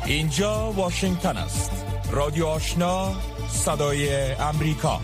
اینجا واشنگتن است. رادیو آشنا، صدای امریکا.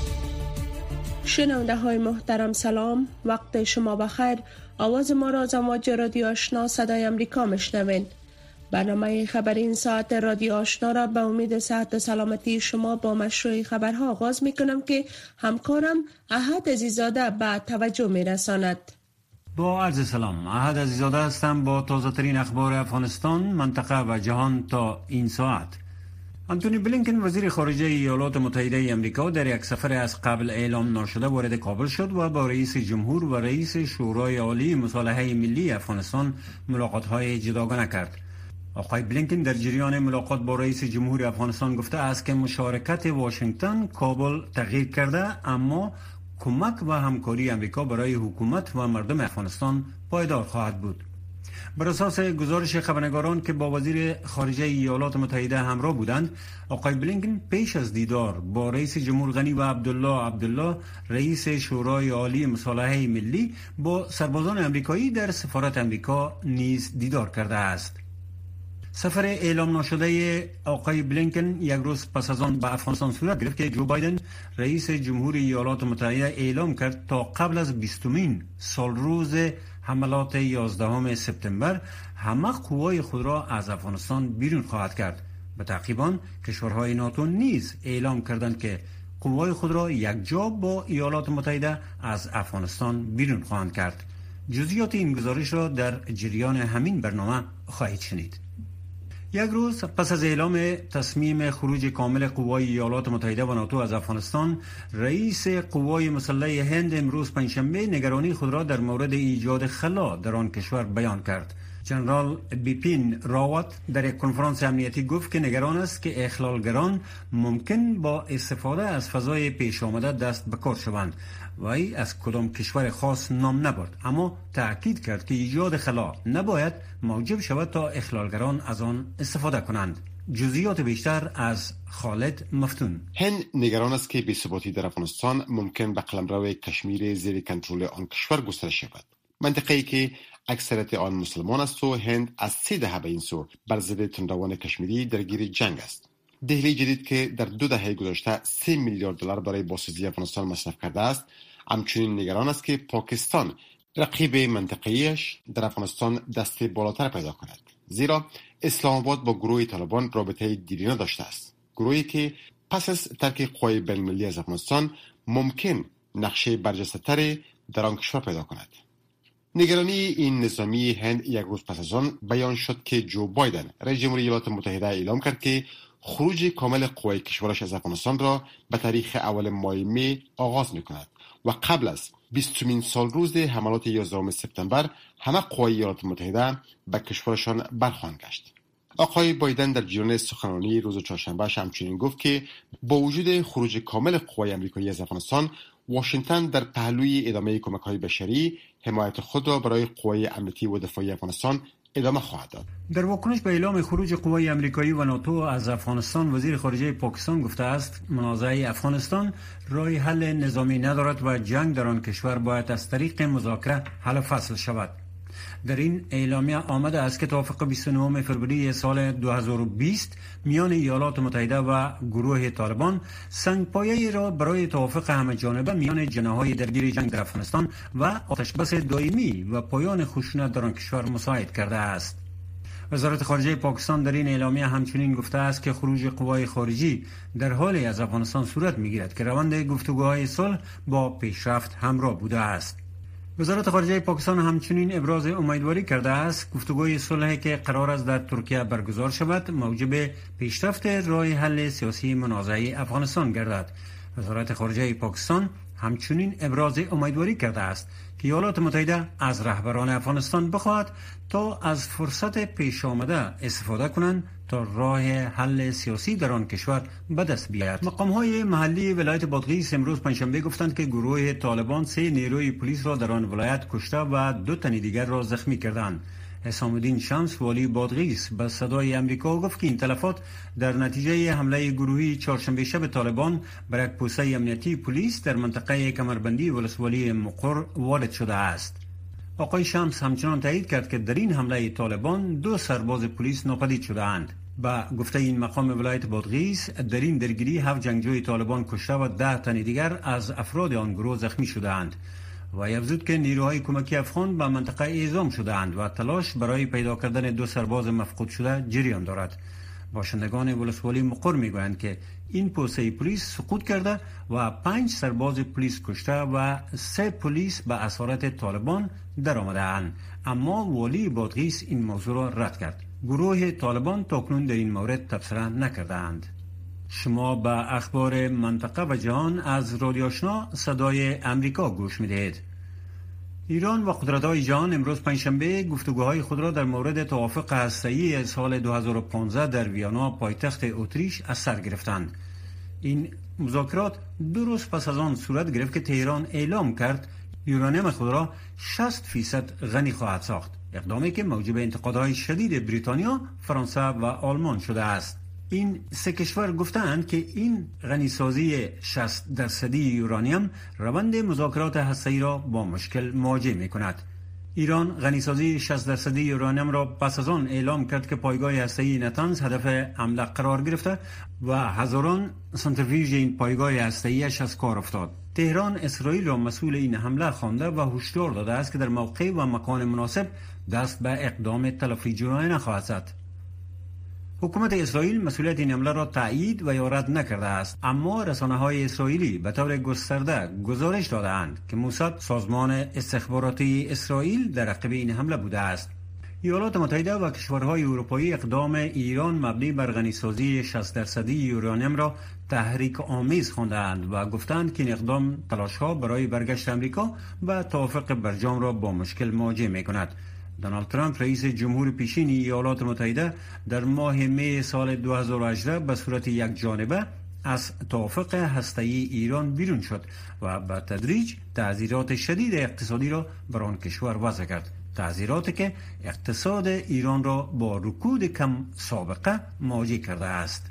شنونده های محترم سلام، وقت شما بخیر. آواز ما را از امواج رادیو آشنا صدای امریکا میشنوین. برنامه خبر این ساعت رادیو آشنا را به امید صحت و سلامتی شما با مشروع خبرها آغاز میکنم که همکارم احد عزیزاده به توجه میرساند. با عرض سلام، احد عزیزاده هستم با تازه ترین اخبار افغانستان، منطقه و جهان تا این ساعت. انتونی بلینکن وزیر خارجه ایالات متحده امریکا در یک سفر از قبل اعلام نشده وارد کابل شد و با رئیس جمهور و رئیس شورای عالی مصالحه ملی افغانستان ملاقات‌های جداگانه کرد. آقای بلینکن در جریان ملاقات با رئیس جمهور افغانستان گفته است که مشارکت واشنگتن کابل تغییر کرده، اما کمک و همکاری امریکا برای حکومت و مردم افغانستان پایدار خواهد بود. بر اساس گزارش خبرنگاران که با وزیر خارجه ایالات متحده همراه بودند، آقای بلینکن پیش از دیدار با رئیس جمهور غنی و عبدالله رئیس شورای عالی مصالحه ملی با سربازان امریکایی در سفارت امریکا نیز دیدار کرده است. سفر اعلام نشده آقای بلینکن یک روز پس از آن به افغانستان صورت گرفت که جو بایدن رئیس جمهور ایالات متحده اعلام کرد تا قبل از 20مین سالروز حملات 11 سپتامبر همه قوای خود را از افغانستان بیرون خواهد کرد. به تعقیب آن کشورهای ناتو نیز اعلام کردند که قوای خود را یکجا با ایالات متحده از افغانستان بیرون خواهند کرد. جزئیات این گزارش را در جریان همین برنامه خواهید شنید. یک روز پس از اعلام تصمیم خروج کامل قوای ایالات متحده و ناتو از افغانستان، رئیس قوای مسلح هند امروز پنجشنبه نگرانی خود را در مورد ایجاد خلا در آن کشور بیان کرد. جنرال بیپین راوت در یک کنفرانس امنیتی گفت که نگران است که اخلالگران ممکن با استفاده از فضای پیش آمده دست به کار شوند. وی از کدام کشور خاص نام نبرد، اما تأکید کرد که ایجاد خلا نباید موجب شود تا اخلالگران از آن استفاده کنند. جزئیات بیشتر از خالد مفتون. هند نگران است که بی‌ثباتی در افغانستان ممکن به قلمرو کشمیر زیر کنترل آن کشور گسترش یابد. منطقه‌ای که اکثریت آن مسلمان است و هند از 3 دهه به این سو بر ضد تندروان کشمیری درگیر جنگ است. دهلی جدید که در 2 دهه گذشته 3 میلیارد دلار برای بازسازی افغانستان مصرف کرده است، همچنین نگران است که پاکستان رقیب منطقه‌ایش در افغانستان دست بالاتر پیدا کند، زیرا اسلام آباد با گروه طالبان رابطه دیرینه داشته است، گروهی که پس از ترک قوای بین‌المللی از افغانستان ممکن نقشه برجسته‌تری در آن کشور پیدا کند. نگرانی این نظامی هند یک روز پس از آن بیان شد که جو بایدن رئیس جمهور ایالات متحده اعلام کرد که خروج کامل قوای کشورش از افغانستان را به تاریخ اول ماه می آغاز می‌کند و قبل از 20مین سالروز حملات 11 سپتامبر همه قوای ایالات متحده به کشورشان برخواهند گشت. آقای بایدن در جریان سخنرانی روز چهارشنبه همچنین گفت که با وجود خروج کامل قوای آمریکایی از افغانستان، واشنگتن در پهلوی ادامه کمک‌های بشری حمایت خود را برای قوای امنیتی و دفاعی افغانستان ادامه خواهد داد. در واکنش به اعلام خروج قوای آمریکایی و ناتو از افغانستان، وزیر خارجه پاکستان گفته است منازعه افغانستان راه حل نظامی ندارد و جنگ در آن کشور باید از طریق مذاکره حل و فصل شود. در این اعلامیه آمده است که توافق 29 فوریه سال 2020 میان ایالات متحده و گروه طالبان سنگپایه‌ای را برای توافق همه جانبه میان جناح‌های درگیر جنگ در افغانستان و آتشبس دائمی و پایان خشونت در آن کشور مساعد کرده است. وزارت خارجه پاکستان در این اعلامیه همچنین گفته است که خروج قوای خارجی در حالی از افغانستان صورت می‌گیرد که روند گفتگوهای صلح با پیشرفت همراه بوده است. وزارت خارجه پاکستان همچنین ابراز امیدواری کرده است گفتگوی صلحی که قرار است در ترکیه برگزار شود موجب پیشرفت راه حل سیاسی منازعه افغانستان گردد. وزارت خارجه پاکستان همچنین ابراز امیدواری کرده است که ایالات متحده از رهبران افغانستان بخواهد تا از فرصت پیش آمده استفاده کنند تا راه حل سیاسی در آن کشور به دست بیاید. مقام‌های محلی ولایت بادغیس امروز پنجشنبه گفتند که گروه طالبان 3 نیروی پلیس را در آن ولایت کشته و 2 تن دیگر را زخمی کردند. حسام الدین شمس والی بادغیس به صدای امریکا گفت که این تلفات در نتیجه حمله گروهی چهارشنبه شب طالبان بر یک پوسته امنیتی پلیس در منطقه کمربندی ولسوالی مقر وارد شده است. آقای شمس همچنان تایید کرد که در این حمله طالبان 2 سرباز پلیس ناپدید شده اند. با گفته این مقام ولایت بادغیس در این درگیری 7 جنگجوی طالبان کشته و 10 تن دیگر از افراد آن گروه زخمی شدند و افزود که نیروهای کمکی افغان به منطقه اعزام شدند و تلاش برای پیدا کردن 2 سرباز مفقود شده جریان دارد. باشندگان ولسوالی مقر میگویند که این پوسته پلیس سقوط کرده و 5 سرباز پلیس کشته و 3 پلیس به اسارت طالبان در آمده اند، اما والی بادغیس این موضوع را رد کرد. گروه طالبان تاکنون در این مورد تبصره نکردند. شما به اخبار منطقه و جهان از رادیو آشنا صدای امریکا گوش میدهید. ایران و قدرت‌های جهان امروز پنجشنبه گفتگوهای خود را در مورد توافق هسته‌ای سال 2015 در ویانا پایتخت اتریش از سر گرفتند. این مذاکرات 2 روز پس از آن صورت گرفت که تهران اعلام کرد یورانیم خود را 60% غنی خواهد ساخت، اقدامی که موجب انتقادهای شدید بریتانیا، فرانسه و آلمان شده است. این 3 کشور گفتند که این غنیسازی 60% یورانیم روند مذاکرات هسته‌ای را با مشکل مواجه می‌کند. ایران غنیسازی 60% یورانیم را پس از آن اعلام کرد که پایگاه هسته‌ای نتنز هدف حمله قرار گرفته و هزاران سانتریفیوژ این پایگاه هسته‌ایش از کار افتاد. تهران اسرائیل را مسئول این حمله خوانده و هشدار داده است که در موقع و مکان مناسب دست به اقدام تلافی جرائم نخواهد زد. حکومت اسرائیل مسئولیت این حمله را تایید و یا رد نکرده است، اما رسانه‌های اسرائیلی به طور گسترده گزارش داده‌اند که موساد، سازمان استخباراتی اسرائیل، در عقب این حمله بوده است. ایالات متحده و کشورهای اروپایی اقدام ایران مبنی بر غنیسازی 60% یورانیم را تحریک آمیز خواندند و گفتند که این اقدام تلاش‌ها برای برگشت آمریکا و توافق برجام را با مشکل مواجه می‌کند. دونالد ترامپ رئیس جمهور پیشین ایالات متحده در ماه می سال 2018 به صورت یک جانبه از توافق هسته‌ای ایران بیرون شد و به تدریج تعزیرات شدید اقتصادی را بر آن کشور وضع کرد. تعزیراتی که اقتصاد ایران را با رکود کم سابقه مواجه کرده است.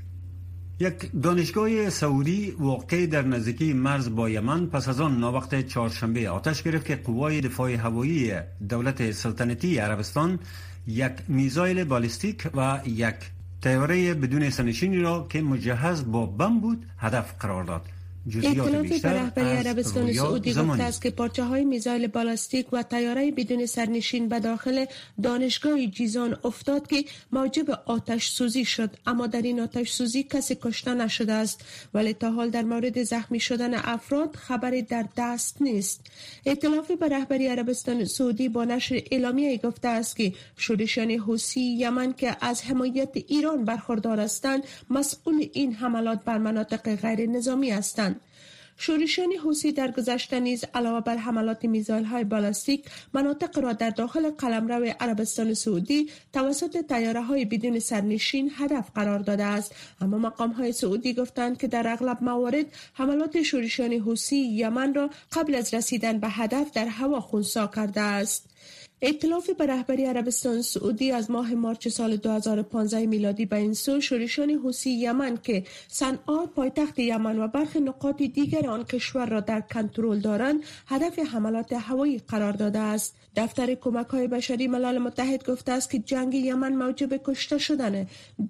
یک دانشگاه سعودی واقع در نزدیکی مرز با یمن پس از آن ناوقت چهارشنبه آتش گرفت که قوای دفاع هوایی دولت سلطنتی عربستان یک میزایل بالستیک و یک طیاره بدون سرنشینی را که مجهز با بم بود هدف قرار داد. اطلاعات به رهبری عربستان سعودی گفته است که پارچه‌های میزایل بالستیک و طیاره بدون سرنشین به داخل دانشگاه جیزان افتاد که موجب آتش سوزی شد، اما در این آتش سوزی کسی کشته نشده است، ولی تا حال در مورد زخمی شدن افراد خبری در دست نیست. اطلاعات به رهبری عربستان سعودی با نشر اعلامیه گفته است که شورشیان حوثی یمن که از حمایت ایران برخوردار هستند مسئول این حملات بر مناطق غیر نظامی هستند. شورشیان حوثی در گذشته نیز علاوه بر حملات میزایل‌های بالستیک مناطق را در داخل قلمرو عربستان سعودی توسط طیاره‌های بدون سرنشین هدف قرار داده است، اما مقام‌های سعودی گفتند که در اغلب موارد حملات شورشیان حوثی یمن را قبل از رسیدن به هدف در هوا خنثی کرده است. ائتلاف به رهبری عربستان سعودی از ماه مارچ سال 2015 میلادی به این سو شورشیان حوثی یمن که صنعا پایتخت یمن و برخی نقاط دیگر آن کشور را در کنترل دارند هدف حملات هوایی قرار داده است. دفتر کمک‌های بشری ملل متحد گفته است که جنگ یمن موجب کشته شدن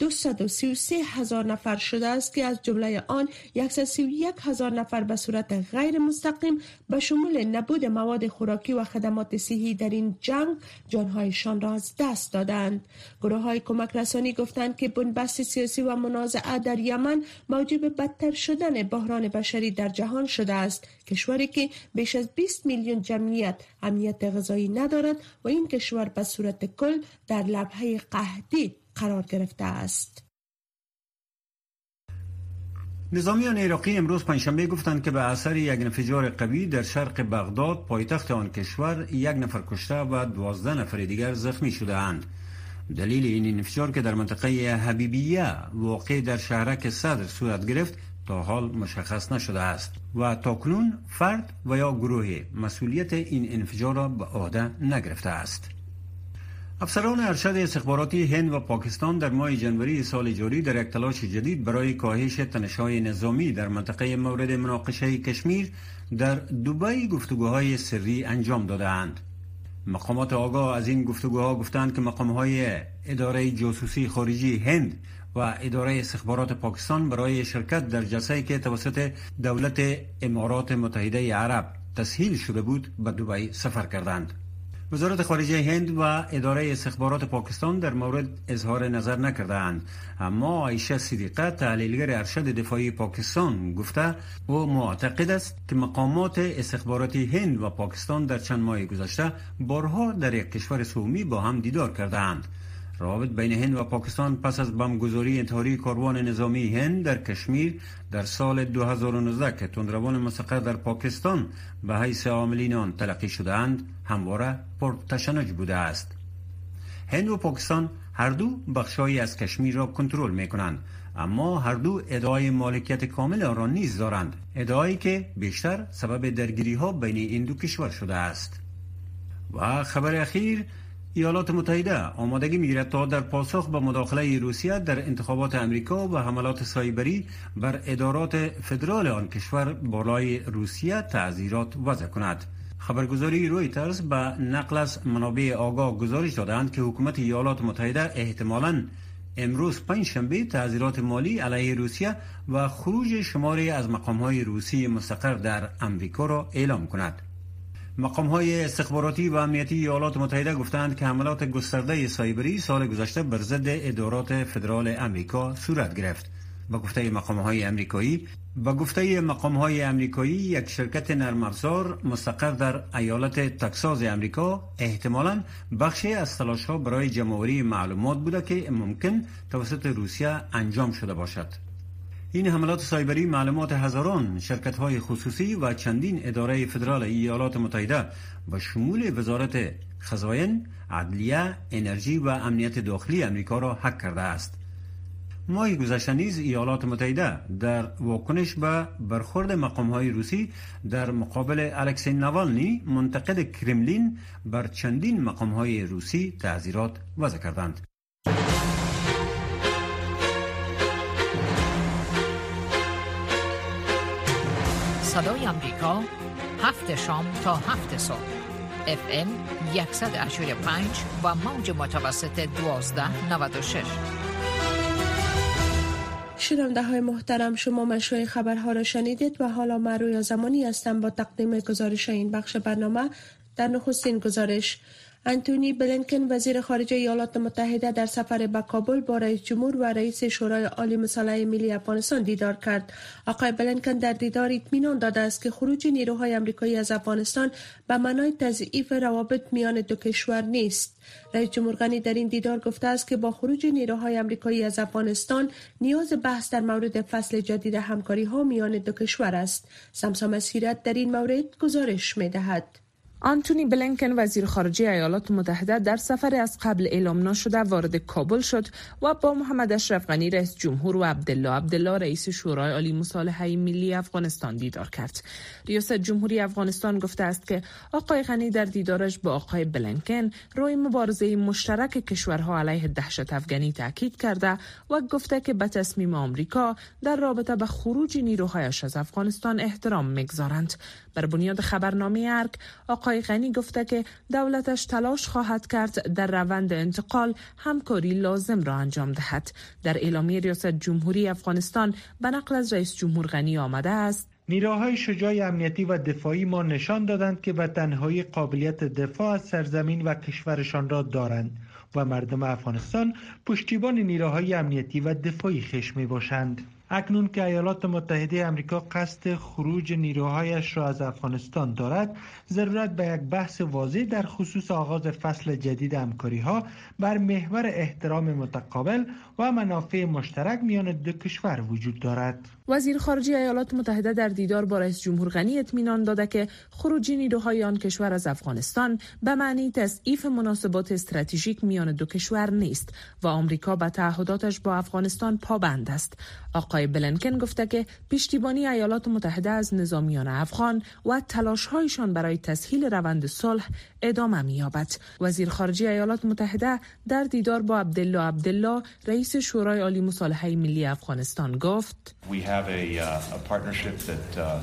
233,000 نفر شده است که از جمله آن 131,000 نفر به صورت غیر مستقیم به شمول نبود مواد خوراکی و خدمات صحی در این جنگ جانهایشان را از دست دادند. گروه‌های کمک رسانی گفتند که بنبست سیاسی و منازعه در یمن موجب بدتر شدن بحران بشری در جهان شده است، کشوری که بیش از 20 میلیون جمعیت امنیت غذایی ندارد و این کشور به صورت کل در لبهه قحطی قرار گرفته است. نظامیان عراقی امروز پنجشنبه گفتند که به اثر یک انفجار قوی در شرق بغداد پایتخت آن کشور 1 نفر کشته و 12 نفر دیگر زخمی شده اند. دلیل این انفجار که در منطقه حبیبیه واقع در شهرک صدر صورت گرفت تا حال مشخص نشده است و تاکنون فرد و یا گروه مسئولیت این انفجار را به عهده نگرفته است. افسران ارشد استخباراتی هند و پاکستان در ماه ژانویه سال جاری در یک تلاش جدید برای کاهش تنش‌های نظامی در منطقه مورد مناقشه کشمیر در دبی گفتگوهای سری انجام دادند. مقامات آگاه از این گفتگوها گفتند که مقام‌های اداره جاسوسی خارجی هند و اداره استخبارات پاکستان برای شرکت در جلسه‌ای که توسط دولت امارات متحده عرب تسهیل شده بود به دبی سفر کردند. وزارت خارجه هند و اداره استخبارات پاکستان در مورد اظهار نظر نکردند، اما عایشه صدیقه تحلیلگر ارشد دفاعی پاکستان گفته او معتقد است که مقامات استخباراتی هند و پاکستان در چند ماه گذشته بارها در یک کشور سومی با هم دیدار کردند. روابط بین هند و پاکستان پس از بمبگذاری انتحاری کاروان نظامی هند در کشمیر در سال 2019 که تندروان مستقر در پاکستان به حیث عاملین آن تلقی شده‌اند همواره پرتشنج بوده است. هند و پاکستان هر دو بخشایی از کشمیر را کنترل می‌کنند، اما هر دو ادعای مالکیت کامل آن را نیز دارند، ادعایی که بیشتر سبب درگیری‌ها بین این دو کشور شده است. و خبر اخیر، ایالات متحده آمادگی می‌گیرد تا در پاسخ به مداخله روسیه در انتخابات امریکا و حملات سایبری بر ادارات فدرال آن کشور بالای روسیه تعزیرات وضع کند. خبرگزاری رویترز به نقل از منابع آگاه گزارش دادند که حکومت ایالات متحده احتمالاً امروز پنجشنبه تعزیرات مالی علیه روسیه و خروج شماری از مقام‌های روسی مستقر در امریکا را اعلام کند. مقام‌های استخباراتی و امنیتی ایالات متحده گفتند که حملات گسترده سایبری سال گذشته بر ضد ادارات فدرال امریکا صورت گرفت. با گفته مقام‌های امریکایی یک شرکت نرم افزار مستقر در ایالت تکساس امریکا احتمالاً بخشی از تلاش‌ها برای جمع‌آوری معلومات بوده که ممکن توسط روسیه انجام شده باشد. این حملات سایبری معلومات هزاران شرکت‌های خصوصی و چندین اداره فدرال ایالات متحده به شمول وزارت خزاین، عدلیه، انرژی و امنیت داخلی امریکا را هک کرده است. ماه گذشته نیز ایالات متحده در واکنش به برخورد مقام‌های روسی در مقابل الکسی ناوالنی منتقد کرملین بر چندین مقام‌های روسی تعزیرات وضع کردند. صدای امریکا 7 شام تا 7 صبح FM 185 و موج متوسط 1296. شنونده های محترم، شما مشروع خبرها را شنیدید و حالا من رویا زمانی هستم با تقدیم گزارش این بخش برنامه. در نخستین گزارش، انتونی بلینکن وزیر خارجه ایالات متحده در سفر به کابل با رئیس جمهور و رئیس شورای عالی مصالحه ملی افغانستان دیدار کرد. آقای بلینکن در دیدار اطمینان داده است که خروج نیروهای آمریکایی از افغانستان به معنای تضعیف روابط میان دو کشور نیست. رئیس جمهور غنی در این دیدار گفته است که با خروج نیروهای آمریکایی از افغانستان نیاز بحث در مورد فصل جدید همکاری ها میان دو کشور است. سمسام اسیرت در این مورد گزارش می‌دهد. آنتونی بلینکن وزیر خارجه ایالات متحده در سفر از قبل اعلام نشده وارد کابل شد و با محمد اشرف غنی رئیس جمهور و عبدالله رئیس شورای عالی مصالحه ملی افغانستان دیدار کرد. ریاست جمهوری افغانستان گفته است که آقای غنی در دیدارش با آقای بلینکن روی مبارزه مشترک کشورها علیه دهشت افغانی تاکید کرده و گفته که به تصمیم آمریکا در رابطه با خروج نیروهایش از افغانستان احترام می‌گذارند. بر بنیاد خبرنامه ارگ، آقای غنی گفته که دولتش تلاش خواهد کرد در روند انتقال همکاری لازم را انجام دهد. در اعلامیه ریاست جمهوری افغانستان به نقل از رئیس جمهور غنی آمده است: نیروهای شجاع امنیتی و دفاعی ما نشان دادند که به تنهایی قابلیت دفاع از سرزمین و کشورشان را دارند و مردم افغانستان پشتیبان نیروهای امنیتی و دفاعی خویش می باشند. اکنون که ایالات متحده آمریکا قصد خروج نیروهایش را از افغانستان دارد، ضرورت به یک بحث واضح در خصوص آغاز فصل جدید همکاری‌ها بر محور احترام متقابل و منافع مشترک میان دو کشور وجود دارد. وزیر خارجه ایالات متحده در دیدار با رئیس جمهور غنی اطمینان داده که خروج نیروهای آن کشور از افغانستان به معنی تضعیف مناسبات استراتژیک میان دو کشور نیست و آمریکا به تعهداتش با افغانستان پابند است. آقای بلینکن گفته که پشتیبانی ایالات متحده از نظامیان افغان و تلاش‌هایشان برای تسهیل روند صلح ادامه می‌یابد. وزیر خارجه ایالات متحده در دیدار با عبدالله رئیس شورای عالی مصالحه ملی افغانستان گفت: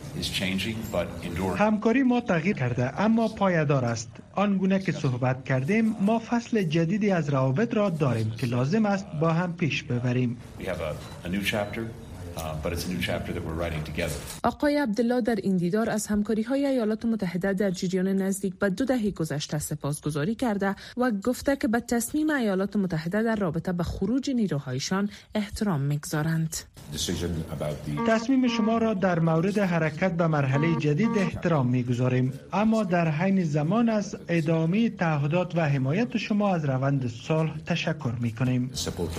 همکاری ما تغییر کرده اما پایدار است. آنگونه که صحبت کردیم ما فصل جدیدی از روابط را داریم که لازم است با هم پیش ببریم. آقای عبدالله در این دیدار از همکاری‌های ایالات متحده در جریان نزدیک به 2 دهه گذشته سپاسگزاری کرده و گفته که به تصمیم ایالات متحده در رابطه به خروج نیروهایشان احترام می‌گذارند. تصمیم شما را در مورد حرکت به مرحله جدید احترام می‌گذاریم، اما در حین زمان از ادامه تعهدات و حمایت شما از روند صلح تشکر می‌کنیم.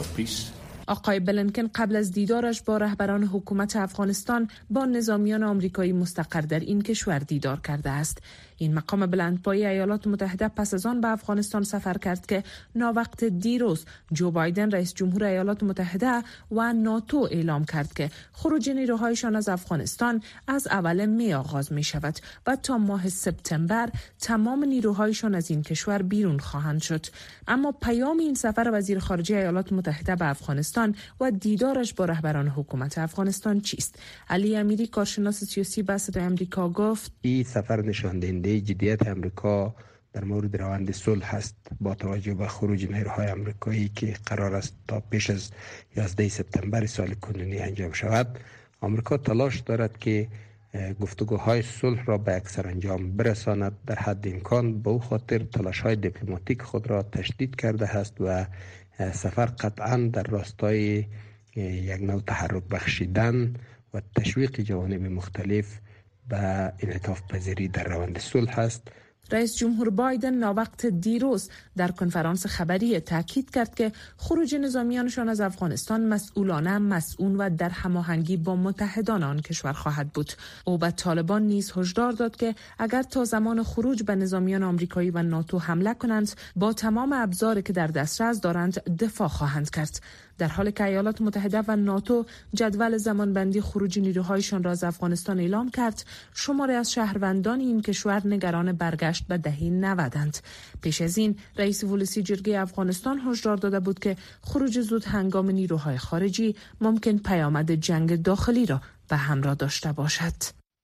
آقای بلینکن قبل از دیدارش با رهبران حکومت افغانستان با نظامیان آمریکایی مستقر در این کشور دیدار کرده است. این مقام بلندپایه ایالات متحده پس از آن به افغانستان سفر کرد که ناوقت دیروز جو بایدن رئیس جمهور ایالات متحده و ناتو اعلام کرد که خروج نیروهایشان از افغانستان از اول می آغاز می شود و تا ماه سپتامبر تمام نیروهایشان از این کشور بیرون خواهند شد. اما پیام این سفر وزیر خارجه ایالات متحده به افغانستان و دیدارش با رهبران حکومت افغانستان چیست؟ علی امیری کارشناس سیاسی به صدای آمریکا گفت این سفر نشان دهنده جدیت امریکا در مورد روند صلح است، با توجه به خروج نیروهای آمریکایی که قرار است تا پیش از 11 سپتامبر سال کنونی انجام شود. آمریکا تلاش دارد که گفتگوهای صلح را به اکثر انجام برساند. در حد امکان به او خاطر تلاش‌های دیپلماتیک خود را تشدید کرده است و سفر قطعاً در راستای یک نوع تحرک بخشیدن و تشویق جوانب مختلف به انعطاف پذیری در روند صلح است. رئیس جمهور بایدن ناوقت دیروز در کنفرانس خبری تاکید کرد که خروج نظامیانشان از افغانستان مسئولانه، مسئول و در هماهنگی با متحدان آن کشور خواهد بود. او به طالبان نیز هشدار داد که اگر تا زمان خروج به نظامیان آمریکایی و ناتو حمله کنند، با تمام ابزاری که در دسترس دارند دفاع خواهند کرد. در حالی که ایالات متحده و ناتو جدول زمانبندی خروج نیروهایشان را از افغانستان اعلام کرد، شماری از شهروندان این کشور نگران برگشت به دهه 90 پیش از این رئیس ولسی جرگه افغانستان هشدار داده بود که خروج زود هنگام نیروهای خارجی ممکن پیامد جنگ داخلی را به همراه داشته باشد.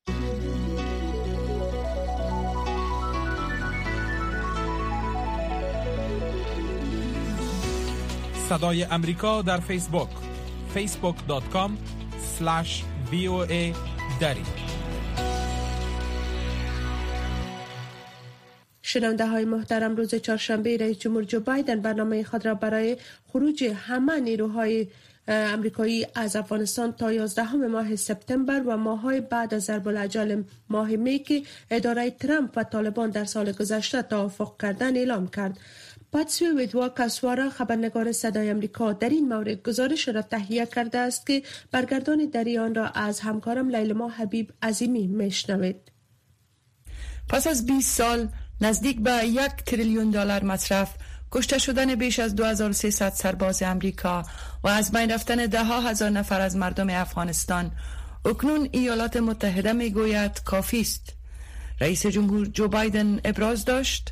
صدای امریکا در فیسبوک facebook.com/VOA دری. شنونده های محترم، روز چهارشنبه رئیس جمهور جو بایدن برنامه خود را برای خروج همه نیروهای امریکایی از افغانستان تا 11 ماه سپتامبر و ماه‌های بعد از ضرب الاجل ماه می که اداره ترامپ و طالبان در سال گذشته توافق کردن اعلام کرد. پاتسوی ویدوا کسوارا خبرنگار صدای امریکا در این مورد گزارش را تهیه کرده است که برگردان در آن را از همکارم لیلما حبیب عظیمی میشنوید. پس از 20 سال نزدیک به $1 تریلیون مصرف، کشته شدن بیش از 2300 سرباز امریکا و از بین رفتن ده‌ها هزار نفر از مردم افغانستان، اکنون ایالات متحده میگوید کافی است. رئیس جمهور جو بایدن ابراز داشت: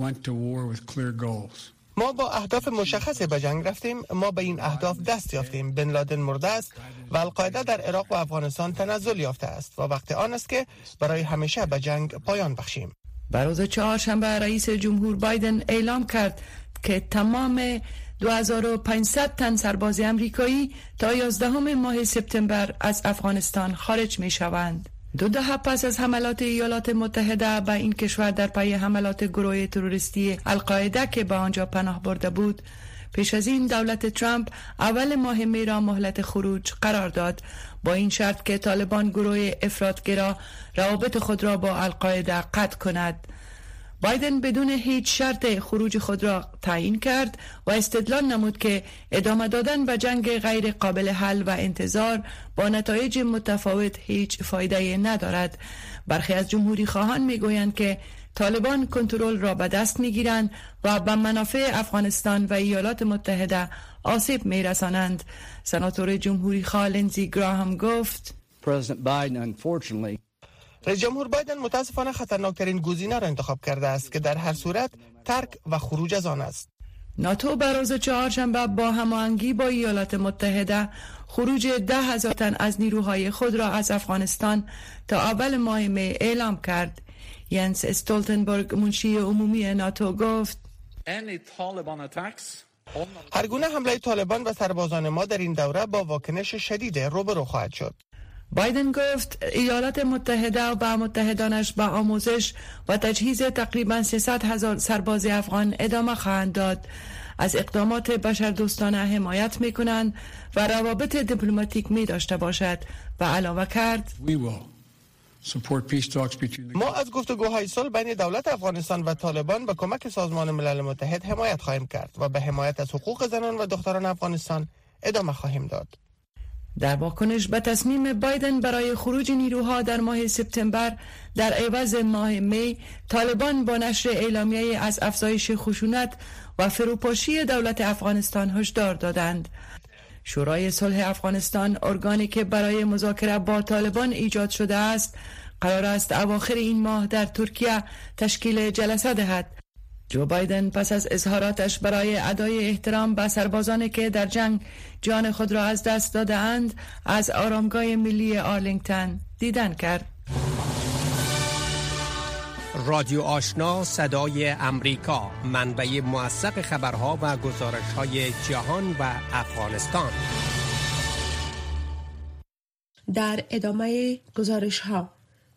ما با اهداف مشخصی به جنگ رفتیم. ما به این اهداف دست یافتیم. بن لادن مرده است و القاعده در عراق و افغانستان تنزل یافته است و وقت آن است که برای همیشه به جنگ پایان بخشیم. بر روز چهارشنبه رئیس جمهور بایدن اعلام کرد که تمام 2500 تن سرباز امریکایی تا 11 ماه سپتامبر از افغانستان خارج می شوند. 2 دهه پس از حملات ایالات متحده به این کشور در پی حملات گروه تروریستی القاعده که به آنجا پناه برده بود، پیش از این دولت ترامپ اول ماه می را مهلت خروج قرار داد، با این شرط که طالبان گروه افراطگرا روابط خود را با القاعده قطع کند. بایدن بدون هیچ شرط خروج خود را تعیین کرد و استدلال نمود که ادامه دادن به جنگ غیر قابل حل و انتظار با نتایج متفاوت هیچ فایده ندارد. برخی از جمهوری خواهان میگویند که طالبان کنترل را به دست میگیرند و به منافع افغانستان و ایالات متحده آسیب میرسانند. سناتور جمهوری خواه لینزی گراهام گفت: رئیس جمهور بایدن متاسفانه خطرناکترین گزینه را انتخاب کرده است که در هر صورت ترک و خروج از آن است. ناتو بر روز چهارشنبه با هماهنگی با ایالات متحده خروج 10,000 تن از نیروهای خود را از افغانستان تا اول ماه می اعلام کرد. ینس استولتنبرگ منشی عمومی ناتو گفت هر گونه حمله طالبان به سربازان ما در این دوره با واکنش شدید روبرو خواهد شد. بایدن گفت ایالات متحده و متحدانش به آموزش و تجهیز تقریبا 300,000 سرباز افغان ادامه خواهند داد. از اقدامات بشردوستانه حمایت می کنند و روابط دیپلماتیک می داشته باشد و علاوه کرد ما از گفتگوهای صلح بین دولت افغانستان و طالبان به کمک سازمان ملل متحد حمایت خواهیم کرد و به حمایت از حقوق زنان و دختران افغانستان ادامه خواهیم داد. در واکنش به تصمیم بایدن برای خروج نیروها در ماه سپتامبر در عوض ماه می، طالبان با نشر اعلامیه از افزایش خشونت و فروپاشی دولت افغانستان هشدار دادند. شورای صلح افغانستان، ارگانی که برای مذاکره با طالبان ایجاد شده است، قرار است اواخر این ماه در ترکیه تشکیل جلسه دهد. جو بایدن پس از اظهاراتش برای ادای احترام به سربازانی که در جنگ جان خود را از دست داده اند از آرامگاه ملی آرلینگتن دیدن کرد. رادیو آشنا صدای امریکا، منبع موثق خبرها و گزارش‌های جهان و افغانستان. در ادامه گزارش‌ها،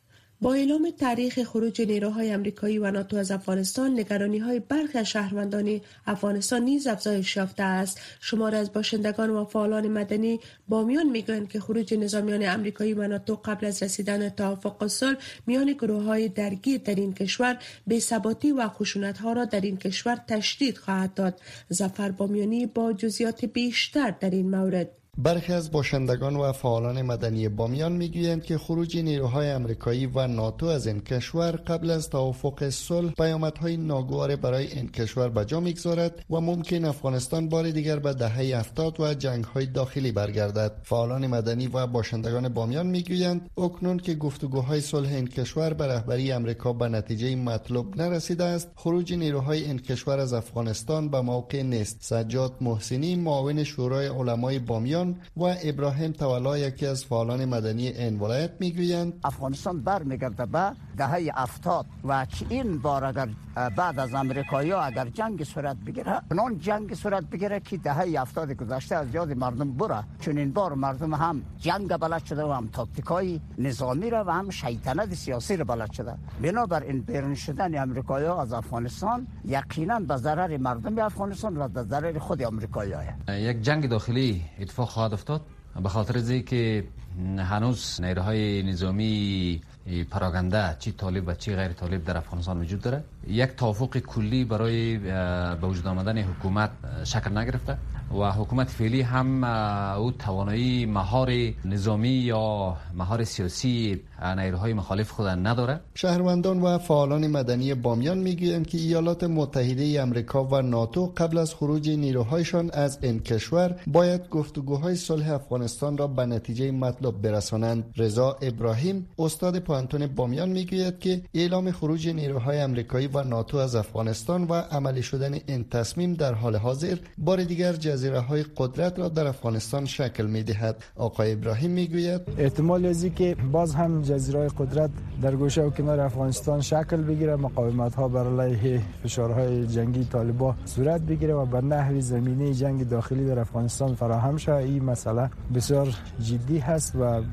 با اعلام تاریخ خروج نیروهای آمریکایی و ناتو از افغانستان، نگرانی‌های برخی از شهروندان افغانستان نیز افزایش یافته است. شماری از باشندگان و فعالان مدنی با میان میگویند که خروج نظامیان آمریکایی و ناتو قبل از رسیدن توافق صلح میان گروه‌های درگیر در این کشور بی‌ثباتی و خشونت‌ها را در این کشور تشدید خواهد داد. ظفر بامیانی با جزئیات بیشتر در این مورد. برخی از باشندگان و فعالان مدنی بامیان میگویند که خروج نیروهای آمریکایی و ناتو از این کشور قبل از توافق صلح پیامدهای ناگوار برای این کشور به جا میگذارد و ممکن افغانستان بار دیگر به دهه 70 و جنگ‌های داخلی برگردد. فعالان مدنی و باشندگان بامیان میگویند اکنون که گفتگوهای صلح این کشور به رهبری آمریکا به نتیجه مطلوب نرسیده است، خروج نیروهای این کشور از افغانستان به موقع نیست. سجاد محسنی، معاون شورای علمای بامیان، و ابراهیم تولا، یکی از فعالان مدنی این ولایت، میگویند افغانستان برمیگرده به دهه 70 و که این بار اگر بعد از امریکایی‌ها اگر جنگ صورت بگیره، اون جنگ صورت بگیره که دهه 70 گذشته از یاد مردم بره، چون این بار مردم هم جنگ بلد شده و هم تاکتیکای نظامی را و هم شیطنت سیاسی را بلد شده. بنابراین بیرون شدن امریکایی‌ها از افغانستان یقینا به ضرر مردم افغانستان و به ضرر خود امریکایی‌ها. یک جنگ داخلی اتفاق خواهد افتاد به خاطر از اینکه هنوز نیروهای نظامی پراگنده چی طالب و چی غیر طالب در افغانستان وجود داره. یک توافق کلی برای به وجود آمدن حکومت شکل نگرفته و حکومت فعلی هم او توانایی مهار نظامی یا مهار سیاسی نیروهای مخالف خود نداره. شهروندان و فعالان مدنی بامیان میگویند که ایالات متحده آمریکا و ناتو قبل از خروج نیروهایشان از این کشور باید گفتگوهای صلح افغانستان را به نتیجه مطلوب برسانند. رضا ابراهیم، استاد پانتون بامیان، میگوید که اعلام خروج نیروهای آمریکایی و ناتو از افغانستان و عملی شدن این تصمیم در حال حاضر بار دیگر جزیره‌های قدرت را در افغانستان شکل می‌دهد. آقای ابراهیم میگوید احتمال ازی که باز هم جزیره‌های قدرت در گوشه و کنار افغانستان شکل بگیره، مقاومت‌ها بر علیه فشارهای جنگی طالبان صورت بگیره و به نحوی زمینه جنگ داخلی در افغانستان فراهم شود. این مسئله بسیار جدی هست و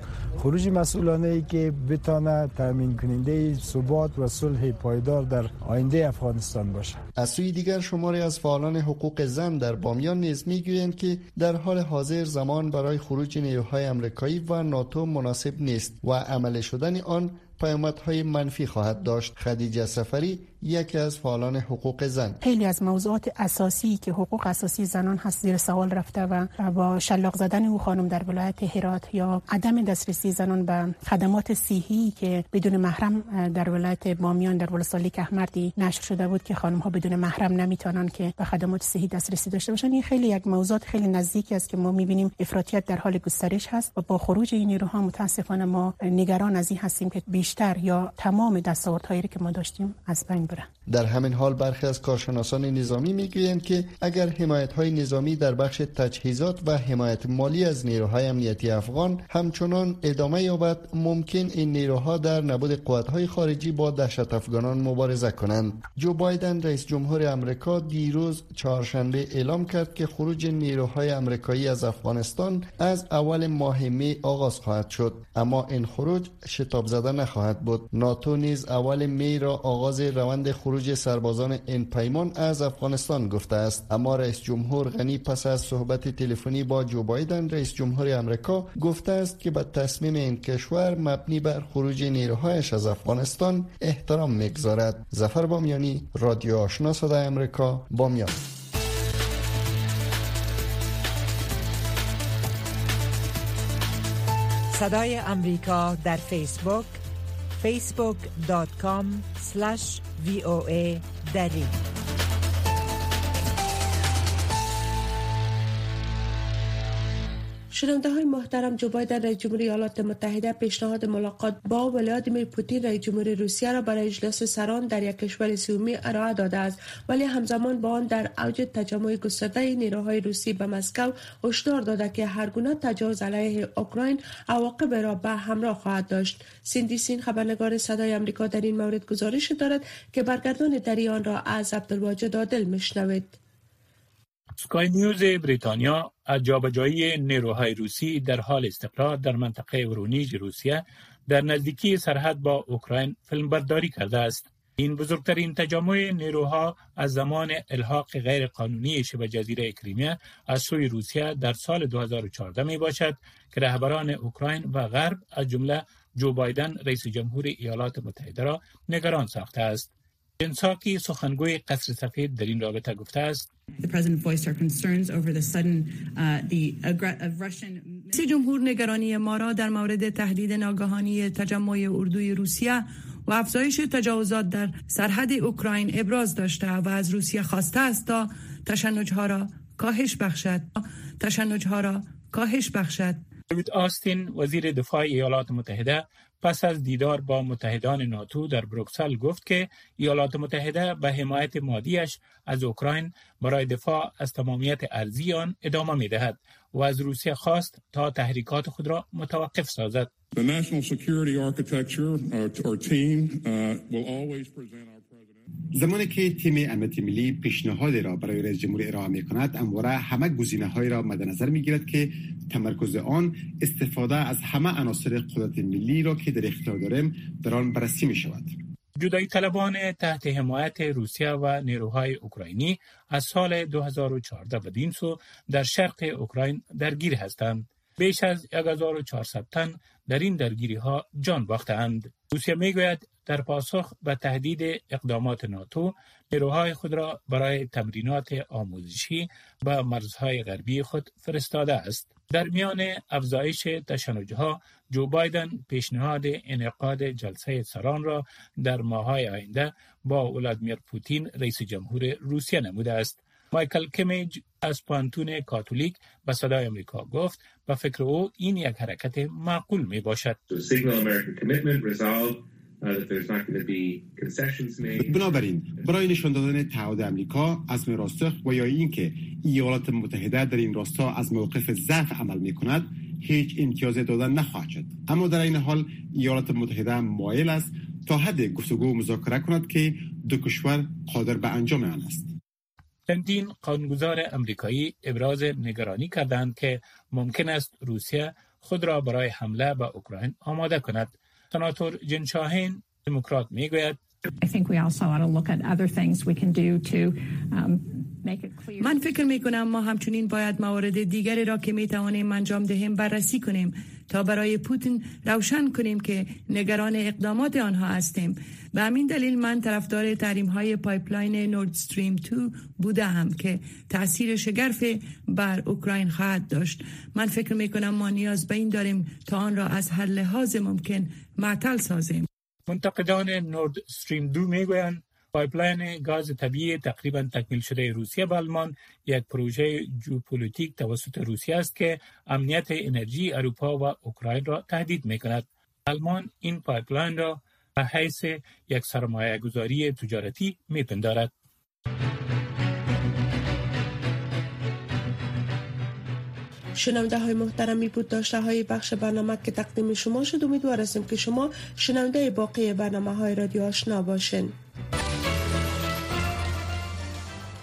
خروج مسئولانه‌ای که بتونه تامین کننده ثبات و صلح پایدار در آینده افغانستان باشه. از سوی دیگر شماری از فعالان حقوق زن در بامیان نیز میگویند که در حال حاضر زمان برای خروج نیروهای آمریکایی و ناتو مناسب نیست و عمل شدن آن پیامدهای منفی خواهد داشت. خدیجه سفری، یکی از فعالان حقوق زن: خیلی از موضوعات اساسی که حقوق اساسی زنان هست زیر سوال رفته و با شلاق زدن او خانم در ولایت هرات یا عدم دسترسی زنان به خدمات صحی که بدون محرم در ولایت بامیان در ولسوالی کهمردی نشر شده بود که خانم ها بدون محرم نمیتونن که به خدمات صحی دسترسی داشته باشن. این خیلی یک موضوع خیلی نزدیکی است که ما میبینیم افراطیت در حال گسترش هست و با خروج این نیروها متاسفانه ما نگران از این هستیم که بیشتر یا تمام دستاوردهایی که ما داشتیم از بین بره. در همین حال برخی از کارشناسان نظامی میگویند که اگر حمایت‌های نظامی در بخش تجهیزات و حمایت مالی از نیروهای امنیتی افغان همچنان ادامه یابد، ممکن این نیروها در نبود قوت‌های خارجی با دهشت افغانان مبارزه کنند. جو بایدن رئیس جمهور آمریکا دیروز چهارشنبه اعلام کرد که خروج نیروهای آمریکایی از افغانستان از اول ماه می آغاز خواهد شد، اما این خروج شتاب زده نخواهد بود. ناتو نیز اول می را آغاز روند خروج سربازان این پیمان از افغانستان گفته است، اما رئیس جمهور غنی پس از صحبت تلفنی با جو بایدن رئیس جمهور آمریکا گفته است که به تصمیم این کشور مبنی بر خروج نیروهایش از افغانستان احترام می‌گذارد. ظفر بامیانی، رادیو آشنا صدای آمریکا، بامیان. صدای آمریکا در فیسبوک facebook.com/VOA دری. شنونده های محترم، جو بایدن رئیس جمهور ایالات متحده پیشنهاد ملاقات با ولادیمیر پوتین رئیس جمهور روسیه را برای اجلاس سران در یک کشور سومی ارائه داده است، ولی همزمان با آن در اوج تجمع گسترده نیروهای روسی به مسکو هشدار داده که هرگونه تجاوز علیه اوکراین عواقب را به همراه خواهد داشت. سیندی سین خبرنگار صدای آمریکا در این مورد گزارش دارد که برگردان دری آن را از عبدالواجد عادل میشنوید. سکای نیوز بریتانیا از جابجایی نیروهای روسی در حال استقرار در منطقه ورونیژ روسیه در نزدیکی سرحد با اوکراین فیلمبرداری کرده است. این بزرگترین تجمع نیروها از زمان الحاق غیر قانونی شبه جزیره کریمیا از سوی روسیه در سال 2014 می باشد که رهبران اوکراین و غرب از جمله جو بایدن رئیس جمهور ایالات متحده را نگران ساخته است. جن ساکی سخنگوی قصر سفید در این رابطه گفته است: رئیس جمهور نگرانی ما را در مورد تهدید ناگهانی تجمع اردوی روسیه و افزایش تجاوزات در سرحد اوکراین ابراز داشته و از روسیه خواسته است تا تشنج‌ها را کاهش بخشد. دیوید آستین وزیر دفاع ایالات متحده پس از دیدار با متحدان ناتو در بروکسل گفت که ایالات متحده به حمایت مادیش از اوکراین برای دفاع از تمامیت ارضی آن ادامه می‌دهد و از روسیه خواست تا تحریکات خود را متوقف سازد. The national security architecture or team will always present our زمانی که تیم امنیت ملی پیشنهادی را برای رئیس جمهور ارائه می‌کند، همواره همه گزینه‌های را مد نظر می‌گیرد که تمرکز آن استفاده از همه عناصر قدرت ملی را که در اختیار داریم در آن بررسی می‌شود. جدایی طلبان تحت حمایت روسیه و نیروهای اوکراینی از سال 2014 و دین سو در شرق اوکراین درگیر هستند. بیش از 1400 تن در این درگیری‌ها جان باختند. روسیه می‌گوید در پاسخ به تهدید اقدامات ناتو نیروهای خود را برای تمرینات آموزشی به مرزهای غربی خود فرستاده است. در میان افزایش تشنج‌ها، جو بایدن پیشنهاد انعقاد جلسه سران را در ماه‌های آینده با ولادیمیر پوتین رئیس جمهور روسیه نموده است. مایکل کمیج از پانتون کاتولیک به صدای آمریکا گفت به فکر او این یک حرکت معقول می باشد. بنابراین برای نشان دادن تعهد آمریکا عزم راسخ و یا اینکه ایالات متحده در این راستا از موقف ضعف عمل می کند هیچ امتیاز دادن نخواهد شد، اما در این حال ایالات متحده مایل است تا حد گفتگو مذاکره کند که دو کشور قادر به انجام آن است. چندین قانونگذار امریکایی ابراز نگرانی کردند که ممکن است روسیه خود را برای حمله به اوکراین آماده کند. سناتور جن شاهین دموکرات میگوید: من فکر میکنم ما همچنین باید موارد دیگری را که میتوانیم انجام دهیم بررسی کنیم تا برای پوتین روشن کنیم که نگران اقدامات آنها هستیم. به همین دلیل من طرفدار تحریم‌های پایپلاین نورد استریم 2 بودم که تأثیر شگرفی بر اوکراین خواهد داشت. من فکر میکنم ما نیاز به این داریم تا آن را از هر لحاظ ممکن معطل سازیم. منتقدان نورد استریم 2 میگویند پایپلاین گاز طبیعی تقریبا تکمیل شده روسیه به آلمان یک پروژه ژئوپلیتیک توسط روسیه است که امنیت انرژی اروپا و اوکراین را تهدید می‌کند. آلمان این پایپلاین را به حیث یک سرمایه گذاری تجارتی می‌پندارد. شنونده های محترمی بود داشته های بخش برنامه که تقدیم شما شد. امیدوار هستیم که شما شنونده باقی برنامه های رادیو آشنا باشین.